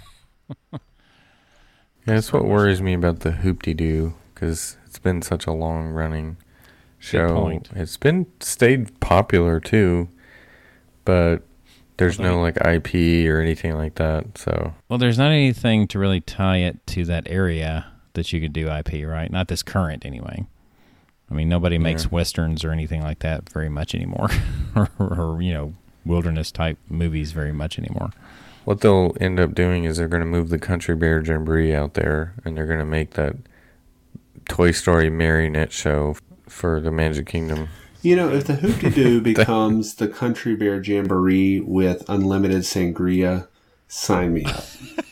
That's what worries me about the Hoop-Dee-Doo, because it's been such a long-running show. It's stayed popular, too, but there's no IP or anything like that. So there's not anything to really tie it to that area that you could do IP, right? Not this current, anyway. I mean, nobody makes westerns or anything like that very much anymore, or wilderness type movies very much anymore. What they'll end up doing is they're going to move the Country Bear Jamboree out there, and they're going to make that Toy Story marionette show for the Magic Kingdom. If the Hoop-Dee-Doo becomes the Country Bear Jamboree with unlimited sangria, sign me up.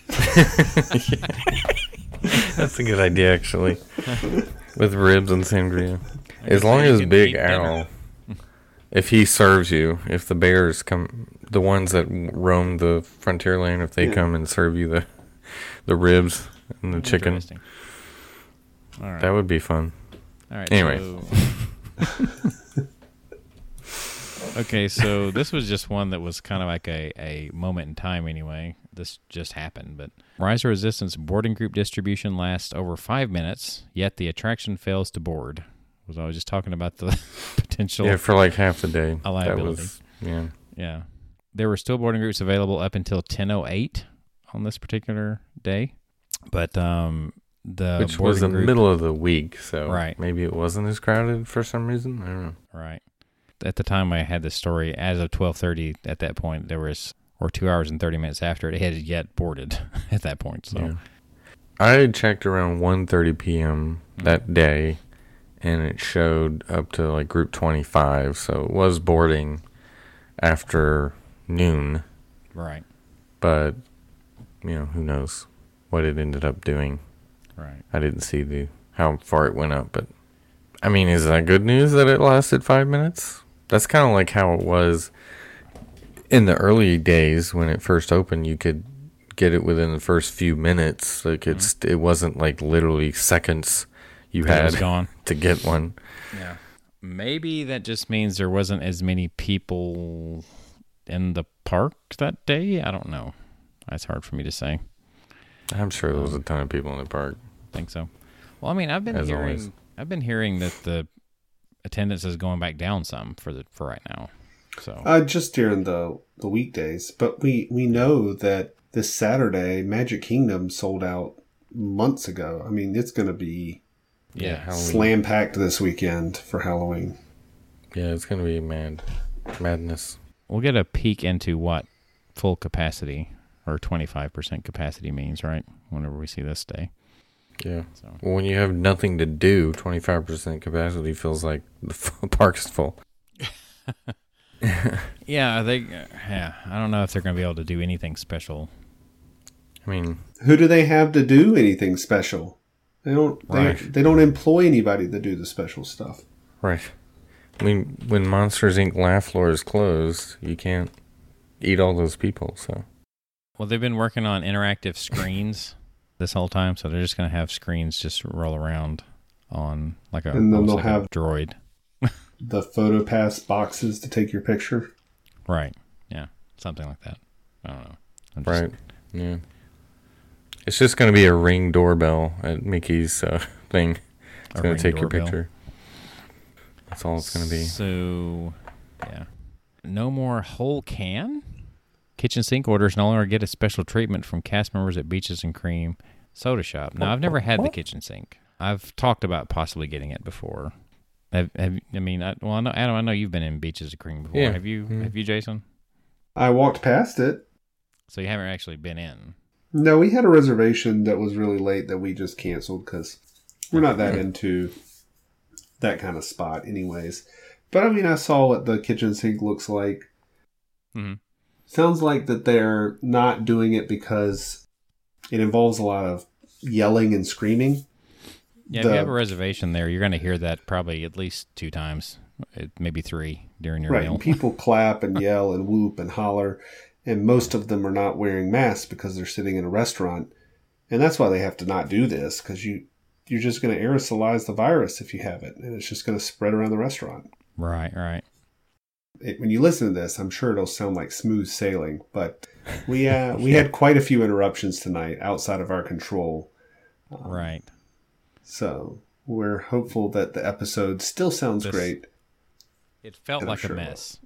That's a good idea, actually. With ribs and sangria. As long as Big Al, if he serves you, if the bears come, the ones that roam the Frontierland, if they come and serve you the ribs and the chicken, all right. That would be fun. All right. Anyway. Okay, so this was just one that was kind of like a moment in time anyway. This just happened, but Rise of Resistance boarding group distribution lasts over 5 minutes, yet the attraction fails to board. I was just talking about the potential... Yeah, for like half the day. Liability. Yeah. There were still boarding groups available up until 10:08 on this particular day, but which was the middle of the week, so maybe it wasn't as crowded for some reason. I don't know. Right. At the time I had this story, as of 12:30 at that point, there was, or 2 hours and 30 minutes after, it hadn't yet boarded at that point. So I checked around 1:30 p.m. that day, and it showed up to like group 25, so it was boarding after noon. Right. But, who knows what it ended up doing. Right. I didn't see how far it went up, but I mean, is that good news that it lasted 5 minutes? That's kind of like how it was in the early days when it first opened. You could get it within the first few minutes. Like it wasn't like literally seconds you had to get one. Yeah. Maybe that just means there wasn't as many people in the park that day. I don't know. That's hard for me to say. I'm sure there was a ton of people in the park. I think so. Well, I mean, I've As always. been hearing that the attendance is going back down some for right now. So Just during the weekdays, but we know that this Saturday Magic Kingdom sold out months ago. I mean, it's going to be Halloween. slam packed this weekend for Halloween. Yeah, it's going to be madness. we'll get a peek into what full capacity or 25% capacity means, right? Whenever we see this day. Yeah. So Well, when you have nothing to do, 25% capacity feels like the park's full. yeah, I don't know if they're going to be able to do anything special. I mean, Who do they have to do anything special? They don't. Right. They don't employ anybody to do the special stuff. right. I mean, when Monsters Inc. Laugh Floor is closed, you can't eat all those people, so. Well, they've been working on interactive screens this whole time, so they're just going to have screens just roll around on like a, And then almost they'll like a have- droid. The PhotoPass boxes to take your picture. Right. Yeah. Something like that. I don't know. I'm just- Right. Yeah. It's just going to be a Ring doorbell at Mickey's thing. It's A going Ring to take doorbell. your picture. That's all it's going to be. So, yeah. No more whole can? Kitchen sink orders no longer get a special treatment from cast members at Beaches and Cream Soda Shop. Now, I've never had the kitchen sink. I've talked about possibly getting it before. I know, Adam, I know you've been in Beaches and Cream before. Yeah. Have you, Jason? I walked past it. So you haven't actually been in. No, we had a reservation that was really late that we just canceled because we're not that into that kind of spot anyways. But I mean, I saw what the kitchen sink looks like. Mm-hmm. Sounds like that they're not doing it because it involves a lot of yelling and screaming. Yeah, if you have a reservation there, you're going to hear that probably at least 2 times, maybe 3 during your Right, meal. and people clap and yell and whoop and holler, and most of them are not wearing masks because they're sitting in a restaurant, and that's why they have to not do this, because you're just going to aerosolize the virus if you have it, and it's just going to spread around the restaurant. Right. When you listen to this, I'm sure it'll sound like smooth sailing, but we had quite a few interruptions tonight outside of our control. Right. So we're hopeful that the episode still sounds great. It felt And I'm like sure a it mess.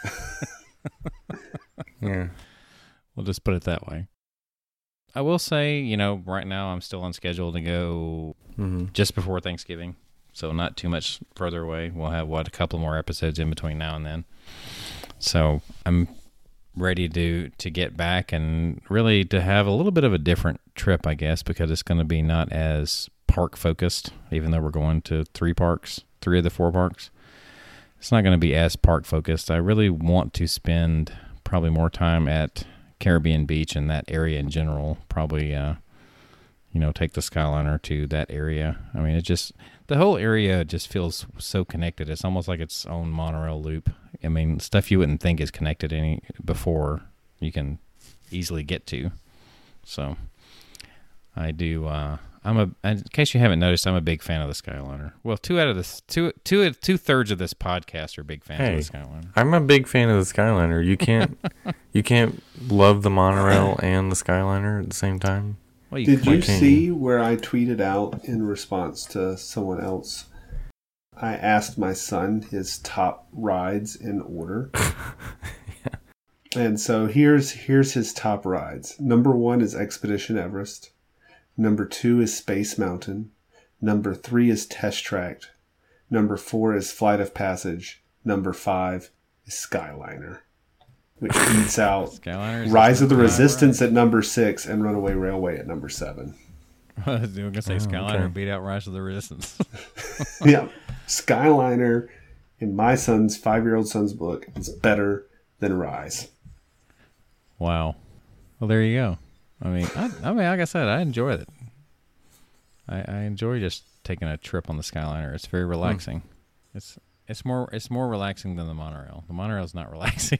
Yeah. We'll just put it that way. I will say, right now I'm still on schedule to go Mm-hmm. just before Thanksgiving. So not too much further away. We'll have, a couple more episodes in between now and then. So I'm ready to get back and really to have a little bit of a different trip, I guess, because it's going to be not as park focused, even though we're going to 3 of the 4 parks. It's not going to be as park focused. I really want to spend probably more time at Caribbean Beach and that area in general. Probably, take the Skyliner to that area. I mean, the whole area just feels so connected. It's almost like its own monorail loop. I mean, stuff you wouldn't think is connected before you can easily get to. So I do. In case you haven't noticed, I'm a big fan of the Skyliner. Well, 2/3 of this podcast are big fans of the Skyliner. I'm a big fan of the Skyliner. You can't love the monorail and the Skyliner at the same time. Well, Did you can't. see where I tweeted out in response to someone else? I asked my son his top rides in order. And so here's his top rides. Number 1 is Expedition Everest. Number 2 is Space Mountain. Number 3 is Test Track. Number 4 is Flight of Passage. Number 5 is Skyliner, which beats out Skyliner's Rise of the top Resistance at number 6 and Runaway Railway at number 7. I was going to say Skyliner okay. beat out Rise of the Resistance. Yeah, Skyliner, in my 5-year-old son's book, is better than Rise. Wow. Well, there you go. I mean, like I said, I enjoy it. I enjoy just taking a trip on the Skyliner. It's very relaxing. It's more relaxing than the monorail. The monorail's not relaxing.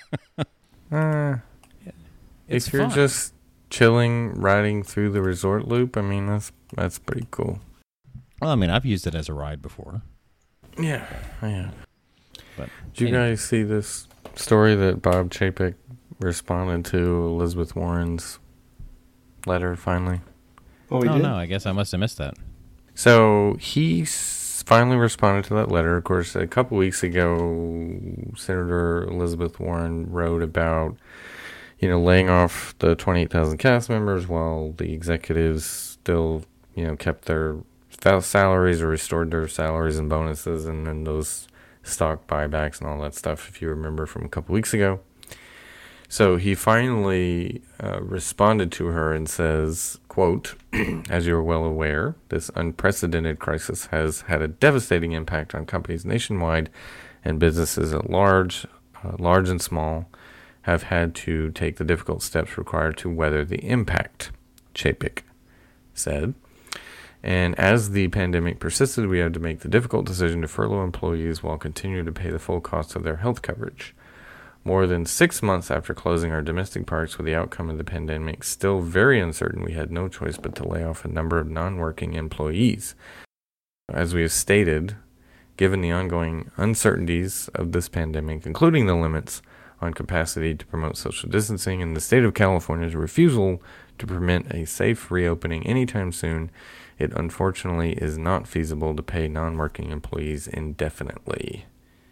It's If you're fun. just chilling, riding through the resort loop, I mean, that's pretty cool. Well, I mean, I've used it as a ride before. Yeah. But Did you guys see this story that Bob Chapek responded to Elizabeth Warren's letter finally? Oh, we Oh did? no, I guess I must have missed that. So he finally responded to that letter. Of course, a couple weeks ago, Senator Elizabeth Warren wrote about, laying off the 28,000 cast members while the executives still, kept their salaries or restored their salaries and bonuses, and then those stock buybacks and all that stuff, if you remember from a couple weeks ago. So he finally responded to her and says, quote, "As you are well aware, this unprecedented crisis has had a devastating impact on companies nationwide, and businesses at large and small, have had to take the difficult steps required to weather the impact," Chapek said. "And as the pandemic persisted, we had to make the difficult decision to furlough employees while continuing to pay the full cost of their health coverage. More than 6 months after closing our domestic parks with the outcome of the pandemic still very uncertain, we had no choice but to lay off a number of non-working employees. As we have stated, given the ongoing uncertainties of this pandemic, including the limits on capacity to promote social distancing and the state of California's refusal to permit a safe reopening anytime soon, it unfortunately is not feasible to pay non-working employees indefinitely."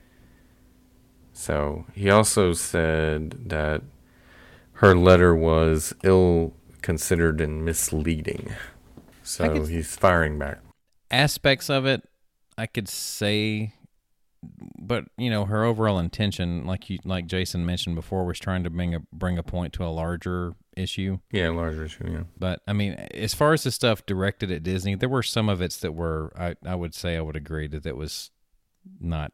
So he also said that her letter was ill-considered and misleading. So he's firing back. Aspects of it, I could say, but her overall intention, like Jason mentioned before, was trying to bring a point to a larger issue. Yeah, larger issue. Yeah. But I mean, as far as the stuff directed at Disney, there were some of it that were, I would say, I would agree that was not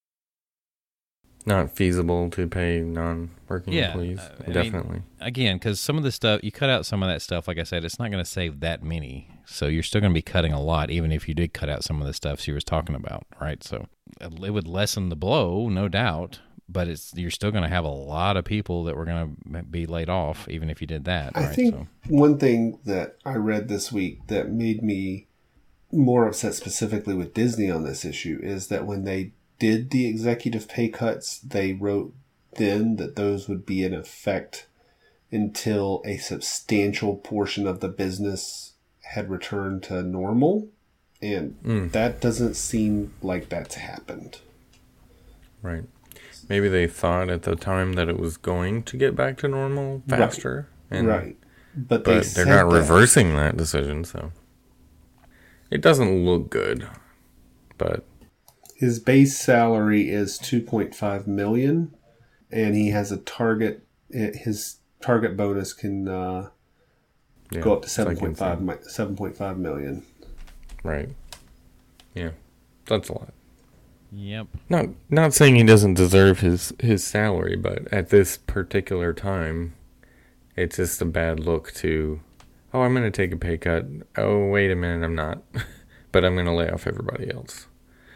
feasible to pay non-working employees. Definitely. Again, because some of the stuff, you cut out some of that stuff, like I said, it's not going to save that many. So you're still going to be cutting a lot, even if you did cut out some of the stuff she was talking about, right? So it would lessen the blow, no doubt, but you're still going to have a lot of people that were going to be laid off, even if you did that. I think one thing that I read this week that made me more upset specifically with Disney on this issue is that when they did the executive pay cuts, they wrote then that those would be in effect until a substantial portion of the business had returned to normal. And that doesn't seem like that's happened. Right. Maybe they thought at the time that it was going to get back to normal faster. Right. But they're not reversing that decision, so it doesn't look good. But his base salary is $2.5 million, and he has a target. His target bonus can go up to $7.5 million. Right. Yeah, that's a lot. Yep. Not saying he doesn't deserve his salary, but at this particular time, it's just a bad look to, I'm going to take a pay cut. Oh, wait a minute, I'm not. But I'm going to lay off everybody else.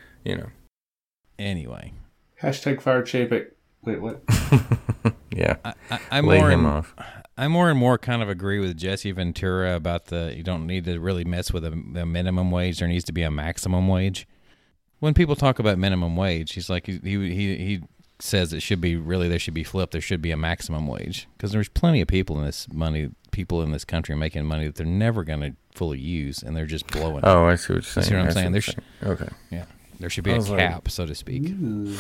Anyway. Hashtag fire Chapek. Wait, what? Yeah. I more and more kind of agree with Jesse Ventura about you don't need to really mess with the minimum wage. There needs to be a maximum wage. When people talk about minimum wage, he's like, he says it should be there should be flipped. There should be a maximum wage because there's plenty of people in this country making money that they're never going to fully use, and they're just blowing. Oh, I see what you're saying. You see what I'm saying? Okay. Yeah. There should be a cap, so to speak.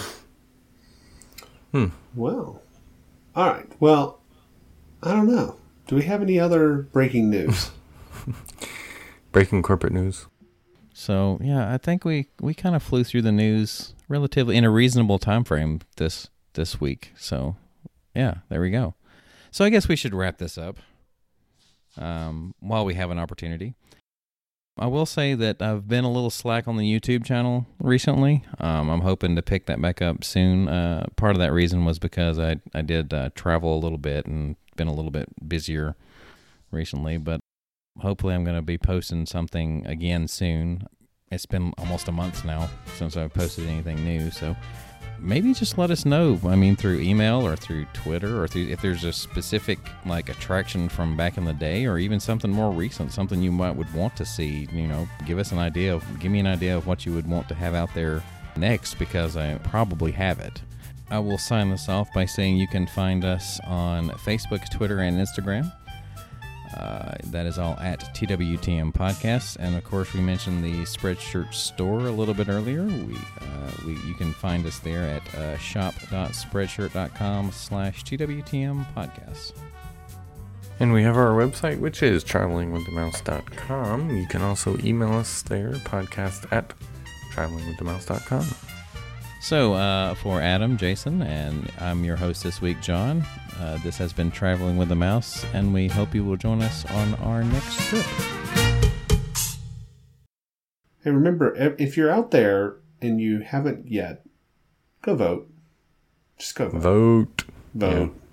Well, all right. Well, I don't know. Do we have any other breaking news? Breaking corporate news. So, yeah, I think we kind of flew through the news relatively in a reasonable time frame this week. So, yeah, there we go. So I guess we should wrap this up while we have an opportunity. I will say that I've been a little slack on the YouTube channel recently. I'm hoping to pick that back up soon. Part of that reason was because I did travel a little bit and been a little bit busier recently, but hopefully I'm going to be posting something again soon. It's been almost a month now since I've posted anything new, so maybe just let us know. I mean, through email or through Twitter, or if there's a specific attraction from back in the day, or even something more recent, something you would want to see. Give me an idea of what you would want to have out there next, because I probably have it. I will sign this off by saying you can find us on Facebook, Twitter, and Instagram. That is all at TWTM Podcasts. And of course, we mentioned the Spreadshirt store a little bit earlier. You can find us there at shop.spreadshirt.com/TWTM Podcasts. And we have our website, which is travelingwiththemouse.com. You can also email us there, podcast@travelingwiththemouse.com. So, for Adam, Jason, and I'm your host this week, John, this has been Traveling with the Mouse, and we hope you will join us on our next trip. And remember, if you're out there and you haven't yet, go vote. Just go vote. Vote. Vote. Yeah.